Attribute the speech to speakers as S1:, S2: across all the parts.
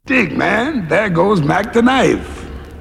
S1: Dig, man, there goes Mac the Knife.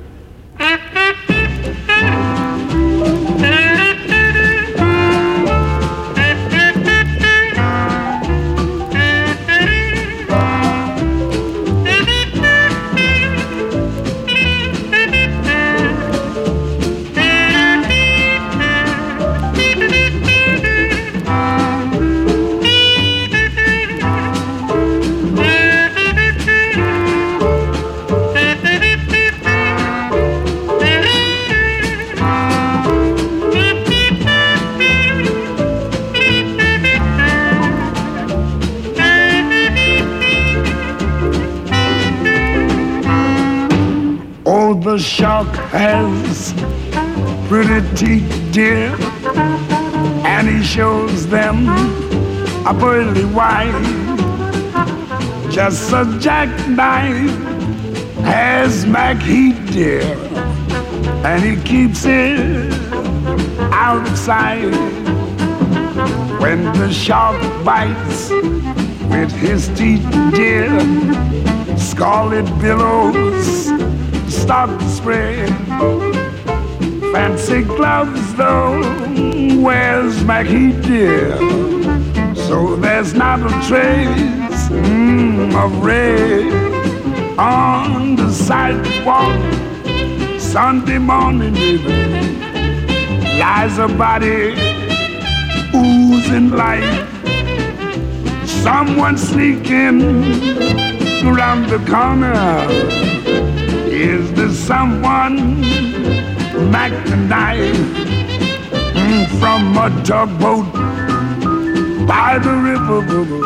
S1: The shark has pretty teeth, dear, and he shows them a pearly white. Just a jackknife has Mac Heat, dear, and he keeps it out of sight. When the shark bites with his teeth, dear, scarlet billows start to spread. Fancy gloves though, where's Mac Heat, dear? So there's not a trace of red on the sidewalk. Sunday morning, baby, lies a body oozing life. Someone sneaking around the corner. Is there someone, Mac the Knife, from a tugboat by the river?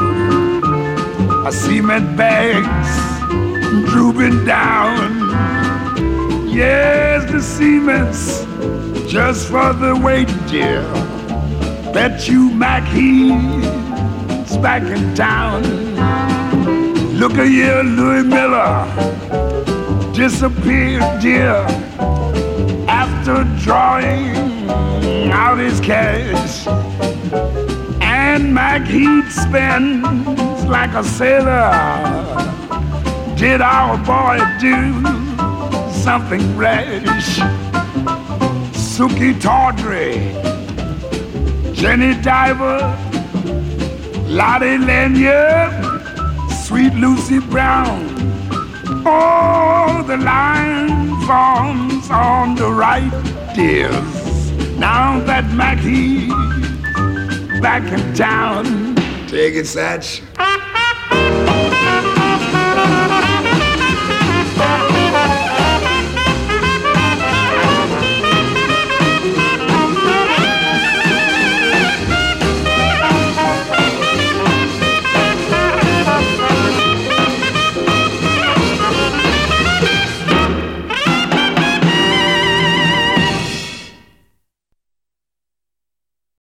S1: A cement bags drooping down. Yes, the cement's just for the weight, dear. Bet you Mac He's back in town. Look at here, Louis Miller disappeared, dear, after drawing out his cash. And Mac Heat spends like a sailor. Did our boy do something rash? Suki Tawdry, Jenny Diver, Lottie Lanyard, Sweet Lucy Brown. Oh, the line forms on the right, dears. Now that Mac He's back in town. Take it, Satch.